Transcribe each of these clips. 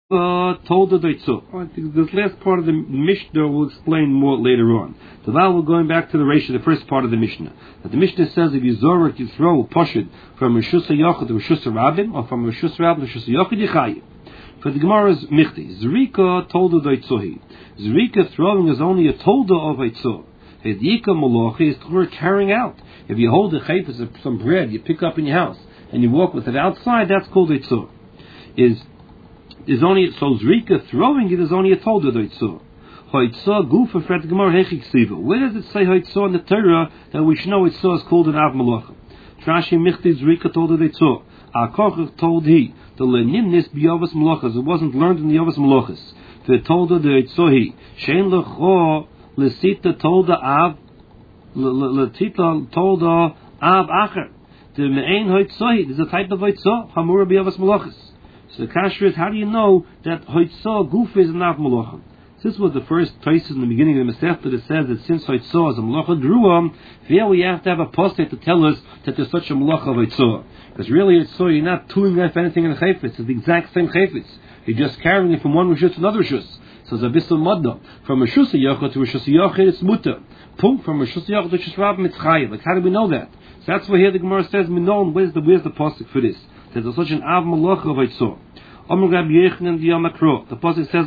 told the Deitzah. I think this last part of the Mishnah will explain more later on. So now we're going back to the Reisha, the first part of the Mishnah. That the Mishnah says if you zorek, you throw a poshid from Rishus HaYochid to Rishus HaRabim, or from Rishus HaRabim to Rishus HaYochid, Yechayiv. For the Gemara's Michti, Zrika told the Deitzah. Zrika throwing is only a tolda of Eitzah. Hedika Molochi is we're carrying out. If you hold a chayfetz of some bread you pick up in your house and you walk with it outside, that's called Eitzah. Is only so Zrika throwing it is only a tolda of Eitzah. Hoitzah gufa for the Gemara hechik siva. Where does it say Hoitzah in the Torah that we should know Eitzah is called an Av Malacha? Trashi Michti Zrika told the Eitzah. Akoch told he the lenimnis biyavas malachas. It wasn't learned in the yavas malachas. The told the Eitzah he shein lecho lesita told the Av letita told the Av acher. The me'ain Hoitzah. There's a type of Hoitzah hamura biyavas malachas. So the kasher is, how do you know that Hoitzah gufa is an Av Malacha? This was the first place in the beginning of the Masechta that says that since Hoitzah is a Malacha Druam, here we have to have a postet to tell us that there's such a Malacha of Hoitzah. Because really Hoitzah, you're not doing off anything in the Chayfetz. It's the exact same Chayfetz. You're just carrying it from one Rishus to another Rishus. So it's a Bissel Madna. From Rishus HaYochid to Rishus HaYochid, it's Mutter. Punk from Rishus HaYochid to Rishus HaRabim, it's Chayiv. Like, how do we know that? So that's why here the Gemara says, Minon, where's the postet for this? That there's such an Av Malacha of Hoitzah. The Pasuk says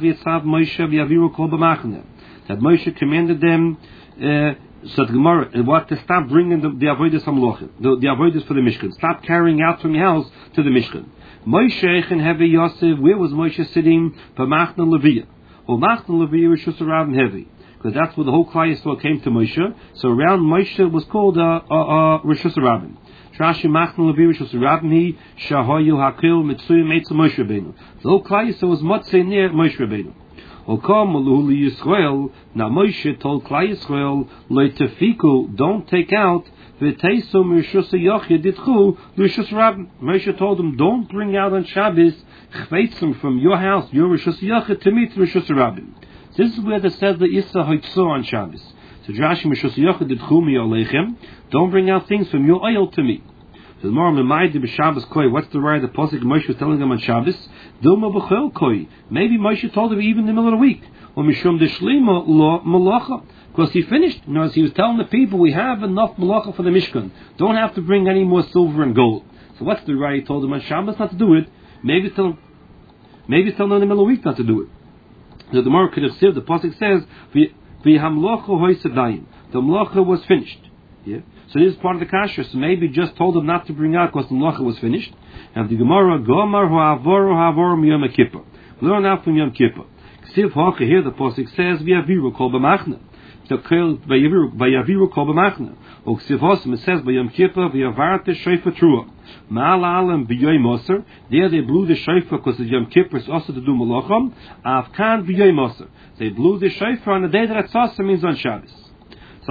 that Moshe commanded them so the Gemara what to stop bringing the avodas hamlochim, the avodas for the Mishkan. Stop carrying out from your house to the Mishkan. Moshe and Hevi Yosef, where was Moshe sitting? B'machna Leviyah. Well, Machna Leviyah was Rishus HaRabim Hevi, because that's where the whole Klal Yisrael came to Moshe. So around Moshe was called Rishus HaRabim. Rashi Machna Leviyah Rishus HaRabim he Shahayu Hakil Mitzuyim Eitz Moshe Rabbeinu. The whole Klal Yisrael was motzei near Moshe Rabbeinu. Okam Maluhu Yisrael. Now Moshe told Klal Yisrael, Leitefiku, don't take out V'teisum Rishus HaYochid Ditchu Rishus HaRabim. Moshe told them, don't bring out on Shabbos chveitzim from your house, your Rishus HaYochid, to meet Rishus HaRabim. This is where they said the Issa Hoitzah on Shabbos. So Rashi Rishus HaYochid Ditchu Mi Aleichem. Don't bring out things from your oil to me. So the more Memaydi b'Shabbos Koi. What's the right? The Pasuk Moshe was telling them on Shabbos. Dilma b'Chol Koi. Maybe Moshe told them even in the middle of the week. Or Mishum Deshlima Lo Malacha. Because he finished. You know, he was telling the people, we have enough Malacha for the Mishkan. Don't have to bring any more silver and gold. So what's the right? He told them on Shabbos not to do it. Maybe tell them in the middle of the week not to do it. So the more could have said, the Pasuk says, V'hamlocha hoisadayim. The Malacha was finished. Yeah. So this is part of the kasher. So maybe just told them not to bring out because the malacha was finished. And the Gemara Gomar ha'avoru miyom kippur. Learn out from Yom Kippur. Ksiv hacha here the pasuk says v'yaviru kol b'machna. The kol v'yaviru kol b'machna. Or ksiv hasim it says b'Yom Kippur v'yavarte shofar trua. Ma'al alam b'yoy moser. There they blew the shofar because the Yom Kippur is also to do malacham. Avkan b'yoy moser. They blew the shofar on the day that Tzasa means on Shabbos. So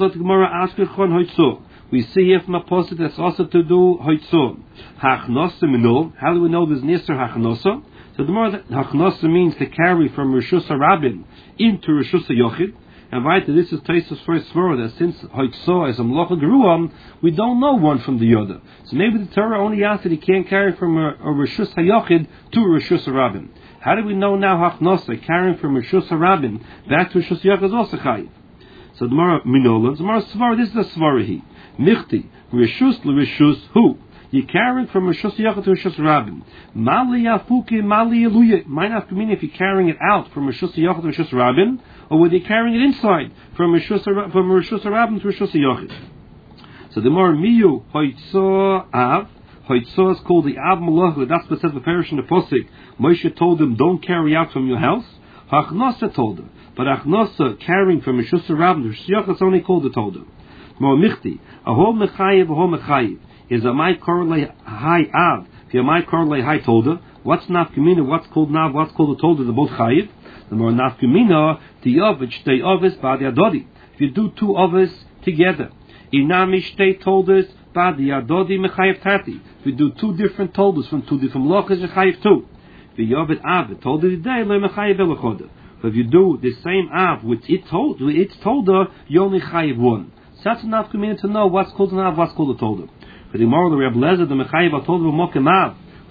we see here from a post that's also to do Hoitzah. Hachnosa minol. How do we know there's Nisr Hachnosa? So the more that Hachnosa means to carry from Rishus HaRabim into Rishus HaYochid. And right, this is Taisus first svara that since Hoitzah is a Malacha Geruam, we don't know one from the other. So maybe the Torah only asked that he can't carry from a Rishus HaYochid to Rishus HaRabim. How do we know now Hachnosa carrying from Rishus HaRabim back to Rishus HaYochid is also Chayiv? So the Gemara Minola, the Gemara Svara, this is a Svara he. Michti, Rishus l'Rishus who? You're carrying from Rishus HaYochid to Rishus HaRabim. Mali Yafuki, Mali Yeluye. Might have to mean if you're carrying it out from Rishus HaYochid to Rishus HaRabim, or whether you're carrying it inside from Rishus HaRabim to Rishus HaYochid. So the Gemara Miyu, Hoitzah Av. Hoitzah is called the Av Malacha. That's what says the parish in the Posik. Moshe told them, don't carry out from your house. Hachnosa told them. But Achnosa carrying from Rishus HaRabim to Rishus HaYochid is only called the Tolda. Mo Michti, Aho Mechayiv, Aho Mechayiv. Is a my korle high Av. If you're my korle high Tolda, what's Nafkamina, what's called Nav, what's called the Tolda, they're both Chayiv. The more Nafkamina, the Ovid, Shtei Ovis, Badi Adodi. If you do two Ovis together, Inami Shtei Toldas, Badi Adodi, Mechayiv Tati. If you do two different Toldas from two different Lochas, you're Chayiv too. If you Ovid Av, Tolda today, Le Mechayiv Elachoda. So if you do the same Av with its Tolda, you only Chayiv one. So that's enough community to know what's called an Av, what's called a Tolda. For the moral of the Rebbe Lezer, the Mechayiv Tolda Mokem Av,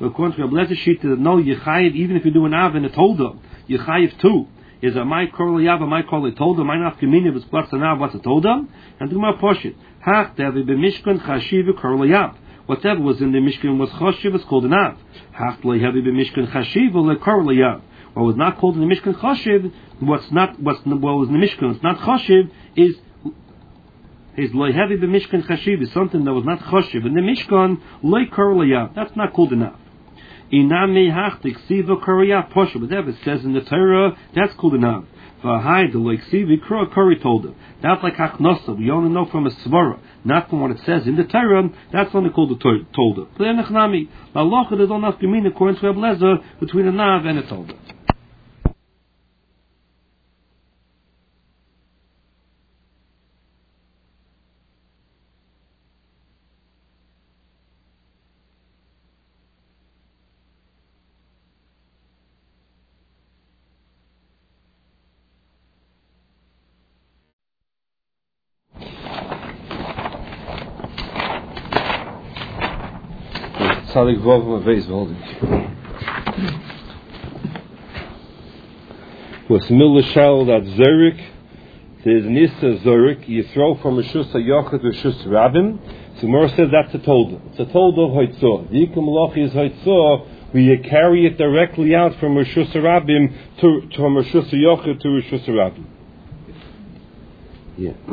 According to Rabbi Lezer sheet, no, you chayiv even if you do an av and a tolda, you chayiv too. Is a my korle yav, a my korle tolda, my not gemini was what's an av, what's a tolda, and do my poshit. Hach devi b'mishkan chashiv korle yav. Whatever was in the mishkan was chashiv, was called an av. Hach lo hevi b'mishkan chashiv le korle yav. What was not called in the mishkan chashiv, what was in the mishkan, it's not chashiv, is loy heavy the mishkan chashiv is something that was not chashiv in the mishkan loy korle. That's not called enough. Inami hachtik siva korle posha. Whatever it says in the Torah, that's called enough. V'hai the loy sivi kori told him. That's like hachnosa. We only know from a svara, not from what it says in the Torah. That's only called the tolda. But then nechnami la locha there's enough gemin according to Rabbi Lezer between a nav and a tolda. Tzadik Vov Maveis Voldik. Was Miller Shal that Zurich, there's Nisa Zurich, you throw from Rishus HaYochid to Rishus Rabbim. So Mor says that's a tolda. It's a tolda of Hoitzah. The Ikum Malachi is Hoitzah, where you carry it directly out from Rishus Rabbim from Rishus HaYochid to Rishus Rabbim. Yeah.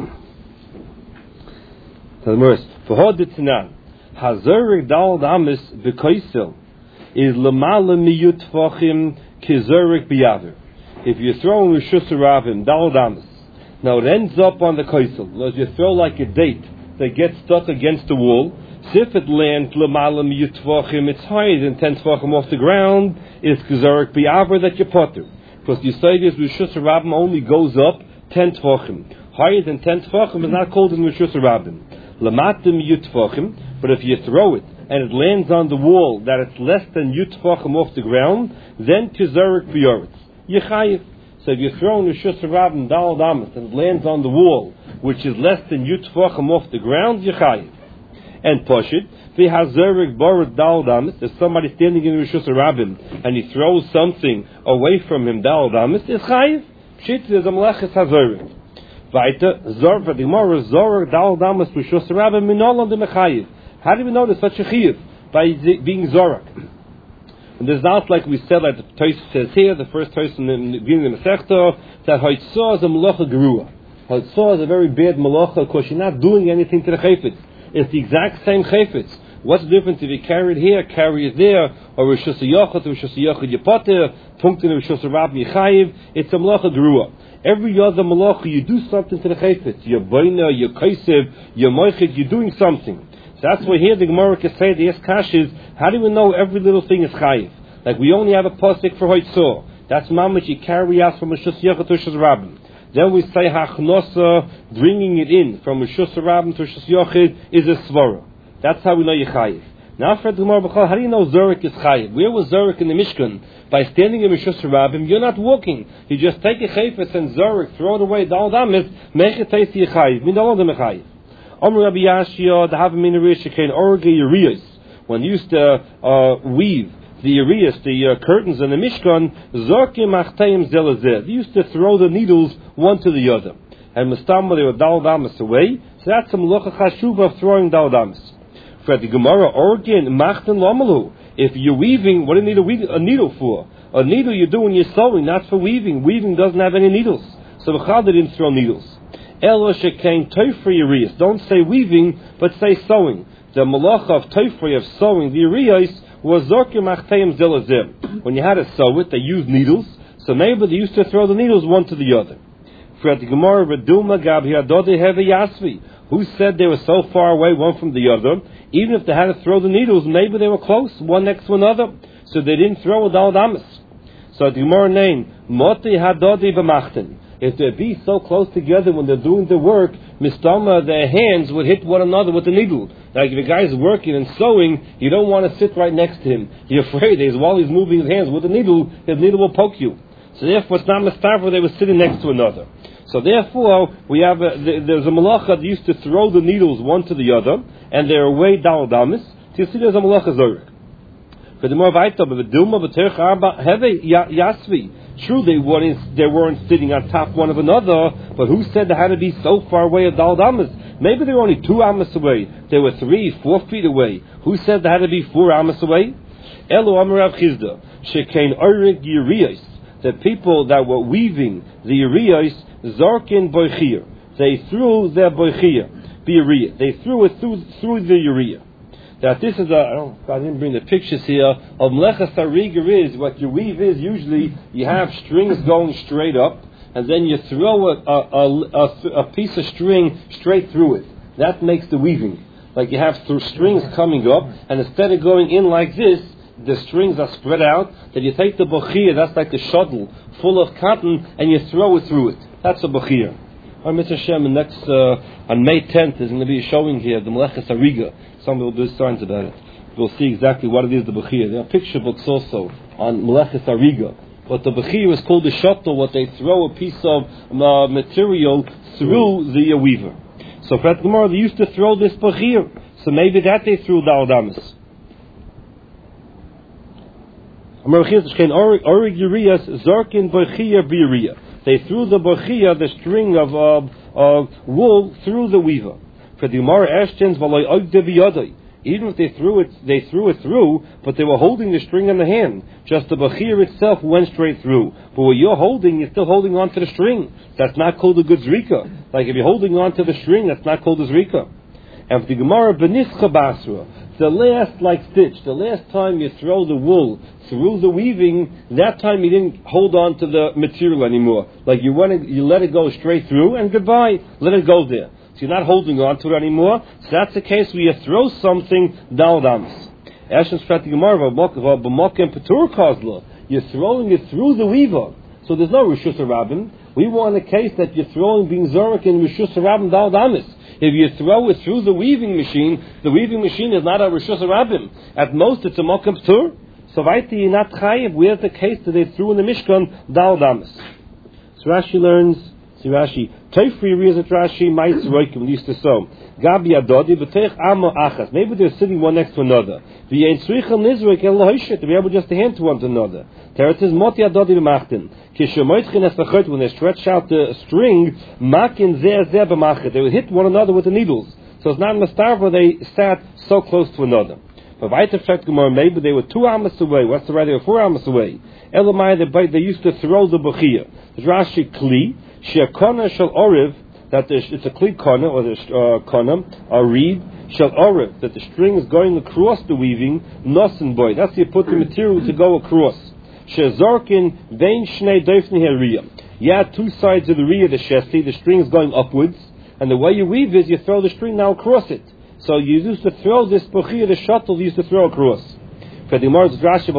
So the Mor says, V'hod Ditzinan. Hazurik dal damis b'koisel is lemala miyut tvachim kizurik biyaver. If you throw in Rishus Rabbim dal damis, now it ends up on the koisel. As you throw like a date that gets stuck against the wall, so if it lands lemala miyut tvachim, it's higher than 10 tvachim off the ground. It's kizurik biyaver that you potter, because you say this Rishus Rabbim only goes up 10 tvachim. Higher than 10 tvachim is not called in Rishus Rabbim. Lamatim yutvachim, but if you throw it and it lands on the wall that it's less than yutvachim off the ground, then kizurik biyoretz yechayiv. So if you throw in Rishus Rabbim dal damas and it lands on the wall which is less than yutvachim off the ground, yechayiv. And poshit v'hazurik boret dal damas. If somebody standing in Rishus Rabbim and he throws something away from him dal damas, is chayiv. Pshit is a melechus hazurik. Weiter, Zor, the Gemara, Zor, Dal Damas, Rishus Rabbim, Minolam de Mechayiv. How do we know there's such a chiyuv? By being Zorak. And there's not like we said, like the Tosfos says here, the first Tosfos in the beginning of the Masechta, that Hoitzah is a Melacha Gerua. Hoitzah is a very bad Melacha because you're not doing anything to the Chayfetz. It's the exact same Chayfetz. What's the difference if you carry it here, carry it there, or Rishus HaYochid, Rishus HaYochid Yepoter, Punkt in Rishus Rabbim Yechayiv? It's a Melacha Gerua. Every other malacha, you do something to the chayfetz. You're boina, you're kaisev, you're moichid, you're doing something. So that's why here the Gemara can say, the Eskash is, how do we know every little thing is chayiv? Like we only have a pasuk for Hoitzah. That's mamash, you carry out from Rishus Yochid to Rishus Rabbim. Then we say hachnosa, bringing it in from Rishus Rabbim to Rishus Yochid is a svara. That's how we know you're chayiv. Now for the Gemara B'chol, how do you know Zorik is chayiv? Where was Zorik in the Mishkan? By standing in Rishus Rabbim, you're not walking. You just take a chayfetz and Zorik, throw it away, dal damis, make it taste you chayiv. Midol dem chayiv. Omer Rabbi Yashia, the Havamina Rishikein Orge Urias, when they used to weave the Urias, the curtains in the Mishkan, Zorkim Achteim Zelazeh. They used to throw the needles one to the other. And Mustamba, they were dal damis away. So that's some locha chashuva of throwing dal damis. For the Gemara, Orgin, Machten Lomalu. If you're weaving, what do you need a needle for? A needle you do when you're sewing, not for weaving. Weaving doesn't have any needles. So the Chada didn't throw needles. Elo shekain toifri Urias. Don't say weaving, but say sewing. The malacha of toifri, of sewing, the Urias, was Zorkim Achteim Zelazim. When you had to sew it, they used needles. So maybe they used to throw the needles one to the other. For the Gemara, Reduma Gabi Adode Heve Yasvi. Who said they were so far away one from the other? Even if they had to throw the needles, maybe they were close, one next to another. So they didn't throw a dal damas. So the Gemara name, Moti Hadodi B'machten. If they'd be so close together when they're doing the work, Mistama, their hands would hit one another with the needle. Like if a guy's working and sewing, you don't want to sit right next to him. You're afraid while he's moving his hands with the needle, his needle will poke you. So therefore it's not Mustafa, they were sitting next to another. So therefore, we have there's a malacha that used to throw the needles one to the other, and they're away dal damis. So you see there's a malacha zorik. For the more Vaita, but the Dilma, but Heve Yasvi. True, they weren't sitting on top one of another, but who said they had to be so far away of Dal Amas? Maybe they were only 2 amas away. They were 3, 4 feet away. Who said they had to be 4 amas away? Elo Amarav Chizda, Shekain Orig Yiriyos, the people that were weaving the Yiriyos, Zarkin Boichir. They threw their Boichir, Biyariya. They threw it through the Yiriyah. That this is I didn't bring the pictures here, of Mlechas Hariga is, what you weave is, usually you have strings going straight up, and then you throw a piece of string straight through it. That makes the weaving. Like you have strings coming up, and instead of going in like this, the strings are spread out, then you take the bochir, that's like a shuttle full of cotton, and you throw it through it. That's a bochir. On Mr. Shem, on May 10th, there's going to be a showing here, the Mlechas Hariga. Somebody will do signs about it. We'll see exactly what it is, the bochir. There are picture books also on Mlechas Hariga. But the bochir is called the shuttle, what they throw a piece of material through the weaver. So for that Gemara, they used to throw this bochir. So maybe that they threw Dal Damas. They threw the bochia, the string of wool, through the weaver. For the Gemara Ashton's even if they threw it through, but they were holding the string in the hand. Just the bochir itself went straight through. But what you're holding, you're still holding on to the string. That's not called a good zrika. Like if you're holding on to the string, that's not called a zrika. And for the Gemara Benischa Basra, the last stitch, the last time you throw the wool through the weaving, that time you didn't hold on to the material anymore. Like you let it go straight through and goodbye, let it go there. So you're not holding on to it anymore. So that's the case where you throw something Dal Damas. You're throwing it through the weaver. So there's no Rishus Rabbim. We want a case that you're throwing being Zorik in Rishus Rabbim Dal Damas. If you throw it through the weaving machine is not a Rishus Rabbim. At most it's a Mokem Ptur. So Vaiti not Chayiv, where's the case that they threw in the Mishkan Dal Damas? So Rashi learns, Rashi, Teifri Rizat Rashi, Maiz Roikim, used to so. Gabi Adodi, B'teich Amo Achas. Maybe they're sitting one next to another. V'yein Tzrichel Nizroik El Lohishet, to be able just to hand to one to another. Teretz is Moti Adodi B'machtin. Kishemoitchin Esachot, when they stretch out the string, Makin Zeh Zeh B'machet. They would hit one another with the needles. So it's not in the Starva, they sat so close to another. But maybe they were 2 amas away. What's the right? They were 4 amas away. Elamai, they used to throw the bochia. There's Rashi Kli, She'akona shel oriv, that it's a Kli kona, or the kona, a reed, shel oriv, that the string is going across the weaving, nosen boy. That's how you put the material to go across. She'zorkin vein shnei doifni heriyah. You have 2 sides of the riyah, the shesti, the string is going upwards, and the way you weave is you throw the string now across it. So you used to throw this bochir, the shuttle you used to throw across. For the Gemara's Rashi,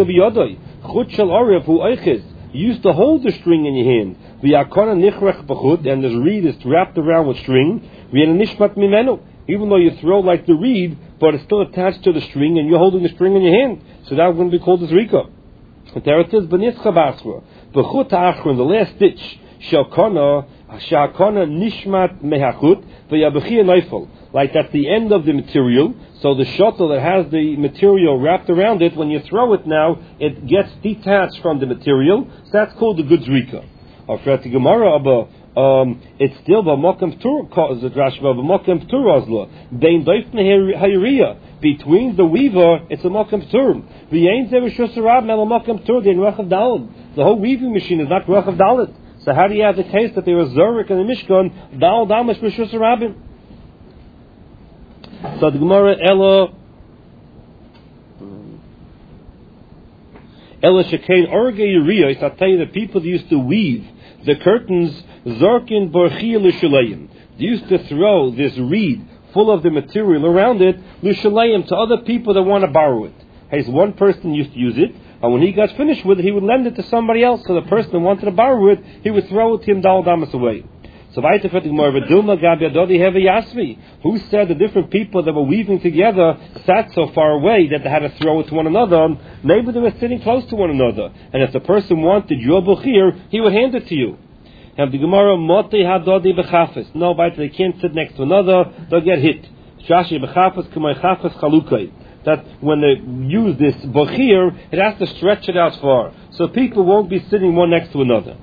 you used to hold the string in your hand. And the reed is wrapped around with string. Even though you throw like the reed, but it's still attached to the string, and you're holding the string in your hand. So that wouldn't be called as rika. And there it is, Benischa Basra. Bechut Achron, the last stitch, Shakona Nishmat Mehachut, V'yabechia Neifel. Like that's the end of the material. So the shuttle that has the material wrapped around it, when you throw it now, it gets detached from the material. So that's called the good zrika. Or for the Gemara, it's still b'mokem ptur, the Rashi b'mokem ptur azla. Bein doifne hayriya, between the weaver, it's a mokem ptur. V'yein ze rishus rab mel mokem ptur dein rachav dalad. The whole weaving machine is not rachav dalad. So how do you have the case that there was zorik in the Mishkan dal damash rishus rabim? So the Gemara Ella Shekain Orge Yiriyos, I tell you, the people that used to weave the curtains, Zarkin Borchia L'Shalayim. They used to throw this reed full of the material around it, L'Shalayim, to other people that want to borrow it. As one person used to use it, and when he got finished with it, he would lend it to somebody else. So the person who wanted to borrow it, he would throw it to him Dal Damas away. So who said the different people that were weaving together sat so far away that they had to throw it to one another? Maybe they were sitting close to one another, and if the person wanted your bukhir, he would hand it to you. And the Gemara Moti Hadodi Bechafis. No, they can't sit next to another; they'll get hit. Shashi Bechafis K'may Chafis Chalukai. that when they use this bochir, it has to stretch it out far, so people won't be sitting one next to another.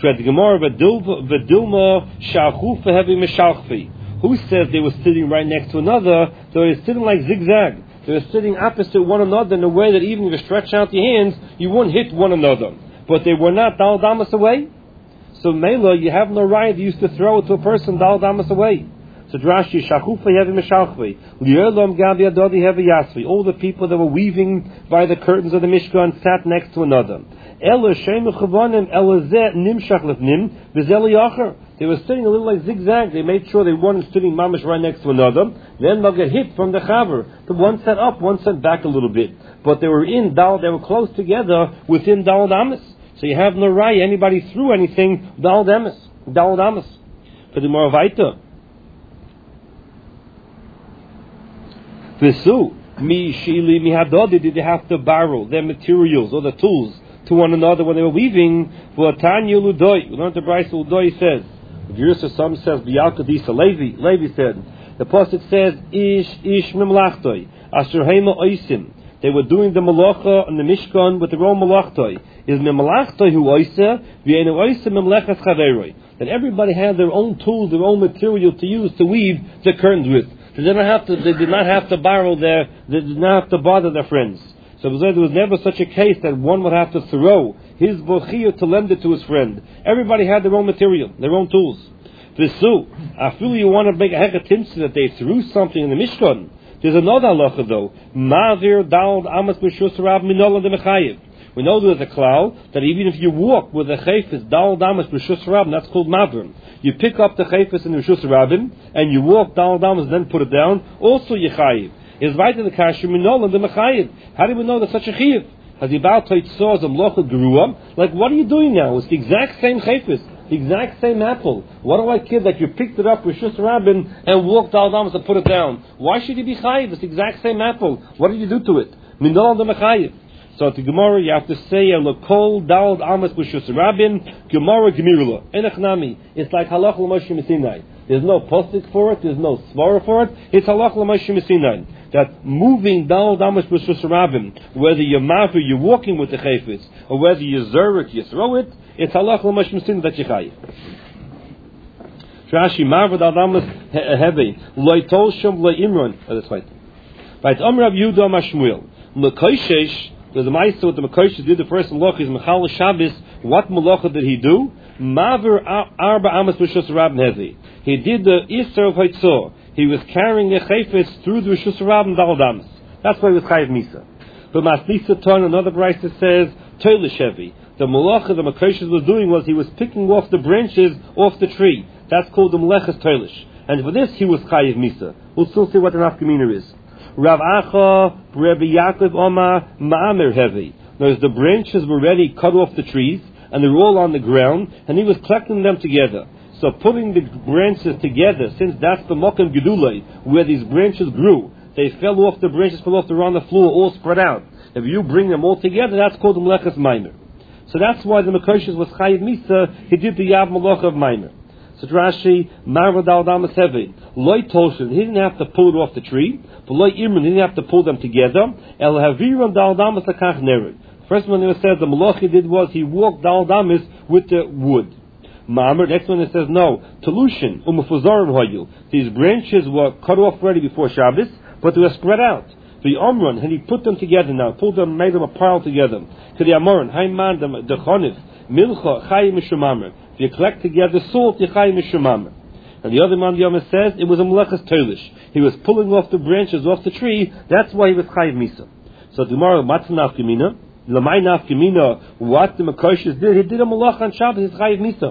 Who says they were sitting right next to another? They were sitting like zigzag. They were sitting opposite one another in a way that even if you stretch out your hands, you wouldn't hit one another. But they were not dal damas away. So Mela, you have no right. You used to throw it to a person dal damas away. So Rashi, Shachufa heavy Meshalchvi, Li'olam Gabi Adodi heavy Yasvi. All the people that were weaving by the curtains of the Mishkan sat next to another. Ela Shemu Chavanim, Ela Zeh Nimshach Lefnim, V'Zeli Acher. They were sitting a little like zigzag. They made sure they weren't sitting mamish right next to another. Then they'll get hit from the chaver. The one sat up, one sat back a little bit. But they were in Dal, they were close together within Dal Damas. So you have no right. Anybody threw anything, Dal Damas. Dal Damas. For the Moravita. Visu, mi shili mi hadodi, did they have to borrow their materials or the tools to one another when they were weaving? For Tanya Ludoi, we learned the Bryce Ludoi says, Yerusha some says, B'yalkadisa, Levi said, the pasuk says, Ish mimlachtoi, asher heima oisim. They were doing the malacha and the mishkan with their own malachtoi. Is mimlachtoi hu oisa, v'yenu oisa mimlechas chaveroi. That everybody had their own tools, their own material to use to weave the curtains with. They did not have to borrow they did not have to bother their friends. So there was never such a case that one would have to throw his bochiyah to lend it to his friend. Everybody had their own material, their own tools. Visu, I feel you want to make a hekatimsi that they threw something in the Mishkan. There's another halacha though. Ma'avir dal amas b'shus rab minola de mechayev. We know there's a cloud that even if you walk with a chayfis dal damas b'shus rabin, that's called mavrim. You pick up the chayfis in the b'shus rabin and you walk dal damas, then put it down. Also yechayiv is right in the kasher minola de mechayev. How do we know there's such a chayiv? Has the Baal Tait saw as a mlocha grew up? Like, what are you doing now? It's the exact same chayfis, the exact same apple. What do I kid that you picked it up with Shus Rabin and walked al damas and put it down? Why should you be chayiv? It's the exact same apple. What did you do to it? Minol de mechayiv. So to Gemara you have to say Elokol Dal Amas B'Shus Rabin Gemara Gemirula Enachnami. It's like halach l'Moshe Messinai. There's no postik for it. There's no svara for it. It's halach l'Moshe Messinai. That moving Dal Amas B'Shus Rabin, whether you're mafir, you're walking with the chayfetz, or whether you're zurich, you throw it, it's halach l'Moshe Messinai that you chayiv. Rashi Marvad Dal Amas Heavy Loi Tol Shom Loi Imron. That's right. Right. Amrav Yudah Mashmuel L'Koishesh. There's a ma'aser what the Mekoshes did. The first malacha is Mechal Shabbos. What malacha did he do? Maver Arba Amas B'Shus Rabin Hezi. He did the Isser of Haitzor. He was carrying a chayfetz through the B'Shus Rabin Dal Damas. That's why he was chayiv misa. But Masnisa Ton, another brayta says Toilish Hevi. The malacha the Mekoshes was doing was he was picking off the branches off the tree. That's called the Melechas Toilish. And for this he was chayiv misa. We'll still see what the nafkamina is. Rav Acha, Rabbi Yaakov Omar, Ma'amir Hevi. There's the branches were already cut off the trees, and they were all on the ground, and he was collecting them together. So putting the branches together, since that's the Mokem Gedulei, where these branches grew, they fell off, the branches fell off, they're on the floor, all spread out. If you bring them all together, that's called the Melechas Maimer. So that's why the Mekoshes was Chayiv Misa, he did the Yav Malacha of Maimer. So Rashi, Marva Dal Damas Hevi, Loi Toshin, he didn't have to pull it off the tree, but Loi Imran, he didn't have to pull them together. El Haviram Dal Damas Akach Nerid. First one it says the Malach he did was he walked Dal Damas with the wood. Ma'amr, next one it says no, Telushin, Umufuzarim Hoyul. These branches were cut off already before Shabbos, but they were spread out. The Omran, and he put them together now, pulled them, made them a pile together. To the Amoran, Haiman, the Chonif, Milcha, Chayim Mishumamr. If you collect together salt, Yechayim Mishumamr. And the other man Yom says it was a Melechas Toilish. He was pulling off the branches off the tree, that's why he was Chayiv Misa. So tomorrow, Matzanaf Gemina, Lamai Nafkamina, what the Mekoshes did, he did a Malach on Shabbos, his Chayiv Misa.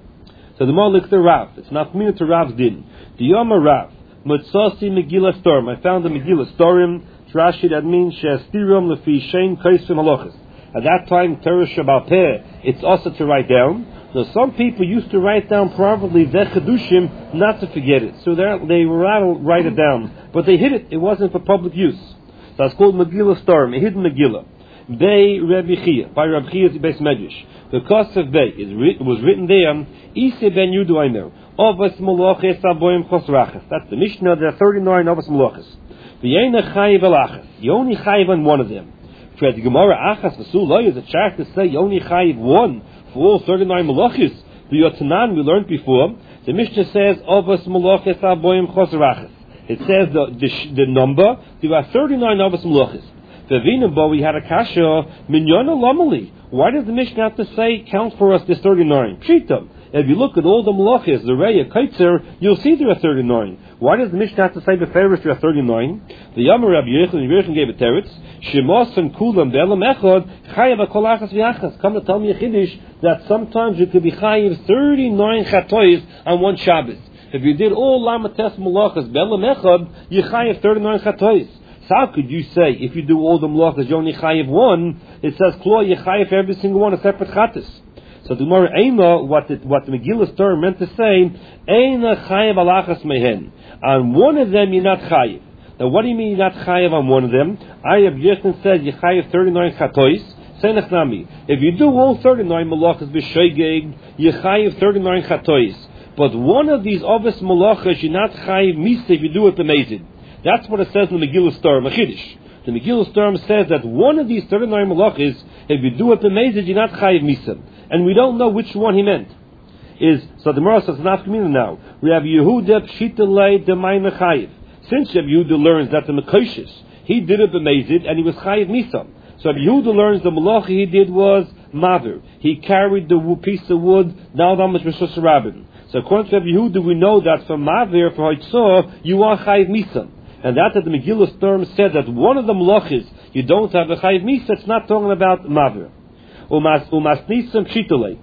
So the more looks the Rav. It's Nafkamina to Rav's din. The Yom Rav, Mutzasi Megillah Storim. I found the Megillah Storim. Rashi, that means Shestirum Lefi Shein Kaisim Halachas. At that time, Torah Shabbat Peh, it's also to write down. So some people used to write down probably their Chedushim not to forget it. So they were allowed to write it down. But they hid it. It wasn't for public use. So it's called Megillah Storim, a hidden Megillah. Bei Rabbi Chia, by Rabbi Chia's Beis Medrash. The cost of Bei was written there. Ise ben Yudu Aimer. Ovas Moloches Aboim Chosrachas. That's the Mishnah. There are 39 Ovas Moloches. V'yena Chayiv Elachas. You only Chayiv on one of them. For the Gemara Achas V'sul Lo is a chart to say you only Chayiv one for all 39 Moloches. The Yotanan we learned before. The Mishnah says Ovas Moloches Aboim Chosrachas. It says the number. There are 39 Ovas Moloches. V'vinabo we had a kasha Minyona Lomali. Why does the Mishnah have to say count for us this 39? Pshita. If you look at all the malachis, the Reya, Kaitzer, you'll see there are 39. Why does the Mishnah have to say beferish there are 39? The Yamar Rabbi Yechon gave a teretz. Shemos and Kulam Be'elam Echad Chayav HaKolachas V'Yachas. Come to tell me a chiddush that sometimes you could be Chayav 39 chatois on one Shabbos. If you did all Lamates malachas Be'elam Echad, you Chayav 39 chatois. So how could you say if you do all the malachas you only Chayav one? It says Klo you Chayav every single one a separate chatas. So the Gemara Eina, what the Megillah's term meant to say, Eina Chayiv Alachas Mehen. On one of them you're not Chayiv. Now what do you mean you're not Chayiv on one of them? Ayab Yechon says you Chayiv 39 Chatois. Say Nechnami. If you do all 39 Malachas B'Shoigeg, you Chayiv 39 Chatois. But one of these obvious Malachas you're not Chayiv Misa if you do it B'Mezid. That's what it says in the Megillah's term, Machidish. The Megillah's term says that one of these 39 Malachas, if you do it B'Mezid, you're not Chayiv Misa. And we don't know which one he meant. So the Gemara says nafkamina now. Rabbi Yehuda pshitalei demayna chayiv. Since Rabbi Yehuda learns that the mekoshes he did it b'mezid and he was chayiv misam. So Rabbi Yehuda learns the malacha he did was maver. He carried the piece of wood down on the Rishus Rabbin. So according to Rabbi Yehuda, we know that for maver for hoitzah you are chayiv misam. And that the Megillah's term said that one of the malachis you don't have a chayiv misa. It's not talking about maver. Umasnisam pshitolei.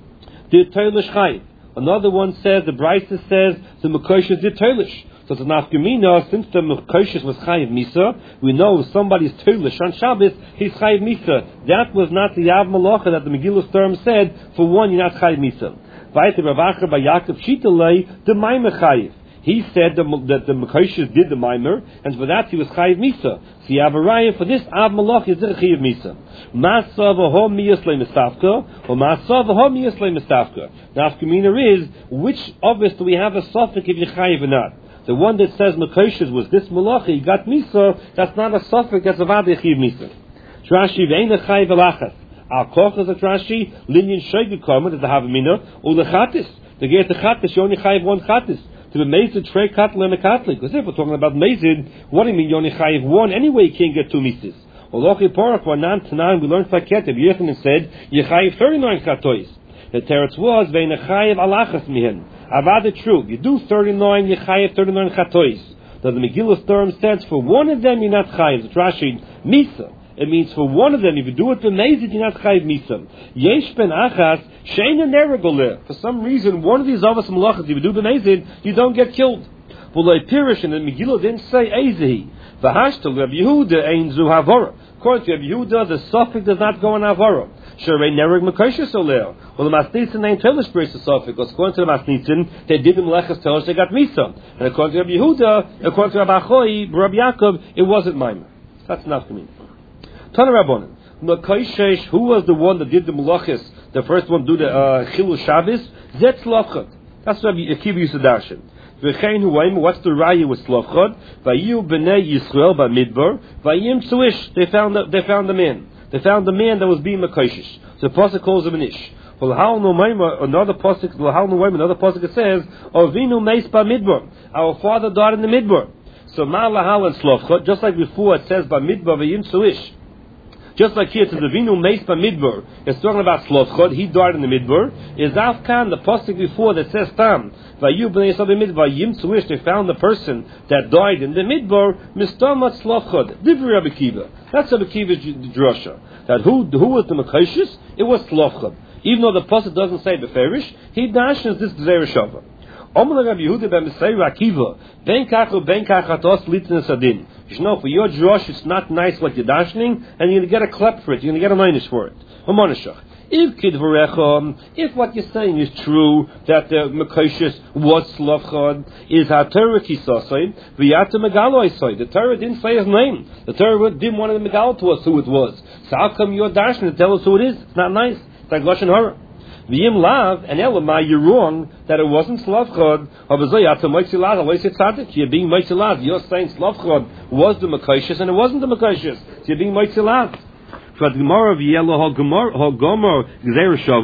Did toilish chayiv. Another one says, the Brisa says, the Mekoshes did toilish. So the nafkamina, since the Mekoshes was chayiv misa, we know if somebody's toilish on Shabbos, he's chayiv misa. That was not the Yav Malacha that the Megillah's term said, for one, you're not chayiv misa. Vayte Ravacha by Yaakov pshitolei, the Maimer chayiv. He said that the Mekoshes did the Maimer, and for that he was chayiv misa. So you have a raya for this Av Malach is chayiv misa. Masa v'ho miyaslei mistafka, or masa v'ho miyaslei mistafka. Now, afkamina is which of us do we have a suffix if you chayiv or not? The one that says Mekoshes was this Malach, he got misa. That's not a suffix. That's a vadi chayiv misa. Rashi ve'ena chayiv alachas. Al kochas at Rashi linyan shegig karma is the havamina or the chatis. To get the chatis, you only chayiv one chatis. To be mezid, trey katla and a katlik. Because if we're talking about mezid, what do you mean you only chayiv one? Anyway, you can't get two mises. Olochi porach wa nan tanan, we learned Faket, Yechanan said, you chayiv 39 chatois. The teretz was, ve'in a chayiv alachas mihen. Avad true. You do 39, you chayiv 39 chatois. Now the Megillah's term says, for one of them you're not chayiv. It's Rashi, misa. It means for one of them, if you do it b'mezid, you're not chayiv misa. Yesh ben achas, sheina neragoleh. For some reason, one of these avos malachas, if you do b'mezid, you don't get killed. V'loi pirish, and the Megillah didn't say ezehi. V'hashtal Rabbi Yehuda ein zu havara. According to Rabbi Yehuda, the suffix does not go on havara. Sherei nerag mekoshes oleh. Well, the masnitzin ain't telish brace the suffix. Because according to the masnitzin, they did the melechas telish, they got misa. And according to Rabbi Yehuda, according to Rabbi Achoi, Rabbi Yaakov, it wasn't maimer. That's not for me. Tana Rabbanan, Mekoshesh, who was the one that did the melachas? The first one do the Chilul Shabbos. Zet Slavchad. That's what Akiva used to darshan. V'chein huayim. What's the raya with Slavchad? Vayu b'nei Yisrael b'midbar. Vayim tzuish. They found the man. They found the man that was being Mekoshesh. So the pasuk calls him an ish. Another pasuk. Another pasuk it says, Ovinu meis b'midbar. Our father died in the midbar. So ma'alahal and Slavchad. Just like before it says b'midbar vayim tzuish. Just like here to the Vinu Meis Midbar, it's talking about Slavchad, he died in the Midbar. Is Afkan, the pasuk before that says Tam, Vayu b'nei Yisrael b'midbar, Yim Tzuish, they found the person that died in the Midbar, Mistamat Slavchad, Divri Rabbi Kiva. That's Rabbi Kiva's drasha. That who was the Mekoshes? It was Slavchad. Even though the pasuk doesn't say Beferish, he dashes this Zereshava. Omer Rabbi Yehuda ben Meseir Akiva, ben kachu ben kachatos litzin sadin. You know, for your drosh, it's not nice what you're dashing, and you're going to get a klep for it. You're going to get a minus for it. Hamonashach. If what you're saying is true, that the Mekoshes was Slavchad, is HaTorah Kisasai, V'yata Megalo. The Torah didn't say his name. The Torah didn't want to Megalo to us who it was. So how come you're dashing to tell us who it is? It's not nice. It's like Lashon Hara. V'yim lav, and Elamai, you're wrong that it wasn't Slavchad. You're being Moitzilav. You're saying Slavchad was the Mekoshes and it wasn't the Mekoshes. So you're being Moitzilav. For the Gemara of Yellow Gomer